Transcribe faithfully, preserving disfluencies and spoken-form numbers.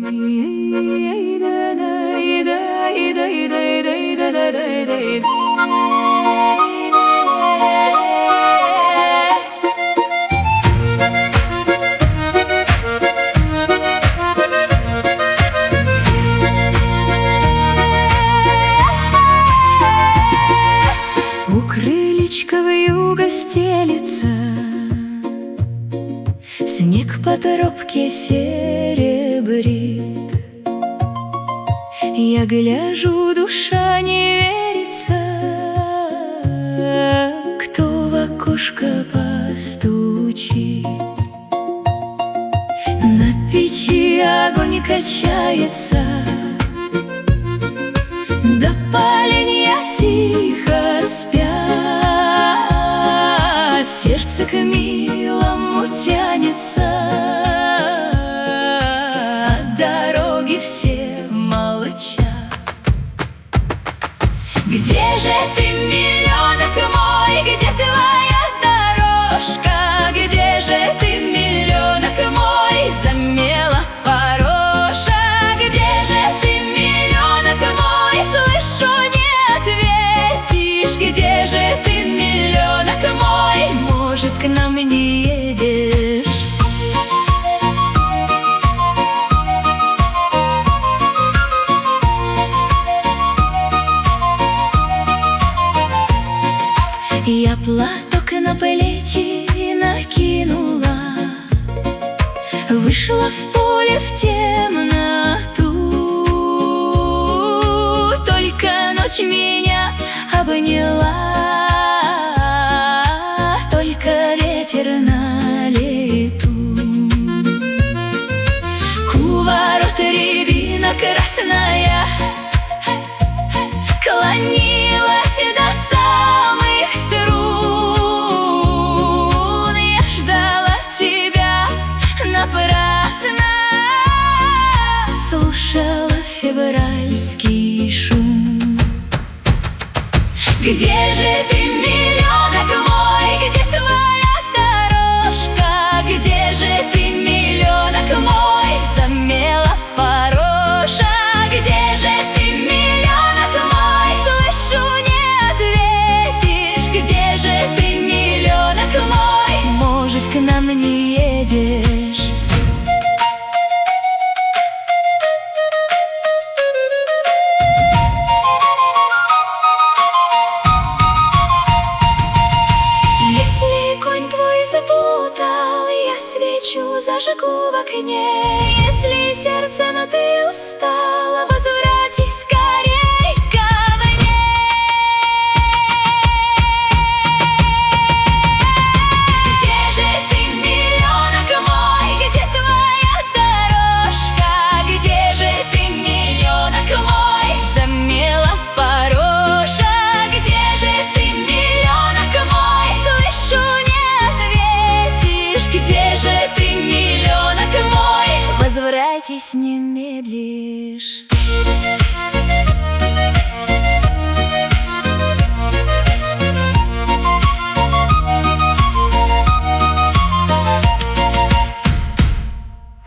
У крылечка вьюга стелится, снег по тропке серебрит. Я гляжу, душа не верится, кто в окошко постучит. На печи огонь качается, да поленья тихо спят. Сердце к милому тянется, а дороги все молчат. Где же ты, миллионок мой, где твоя дорожка? Где же ты, миллионок мой, замела пороша? Где же ты, миллионок мой, слышу, не ответишь? Где же ты, миллионок мой, может, к нам не едешь? Я платок на плечи накинула, вышла в поле в темноту. Только ночь меня обняла, только ветер на лету. У ворот рябина красная клонилась до самых струн. Я ждала тебя напрасно, слушала февральский шум. Где же ты, миллионок мой, где твоя дорожка? Где же ты, миллионок мой, замела пороша? Где же ты, миллионок мой, слышу, не ответишь? Где же ты, миллионок мой, может, к нам не едешь? Зажгу в окне. Если сердцем ты устала, возвратись скорей ко мне. Где же ты, миллионок мой, где твоя дорожка? Где же ты, миллионок мой, замела пороша? Где же ты, миллионок мой, слышу, не ответишь? Где же ты, миллионок мой, возвратись, не медлишь?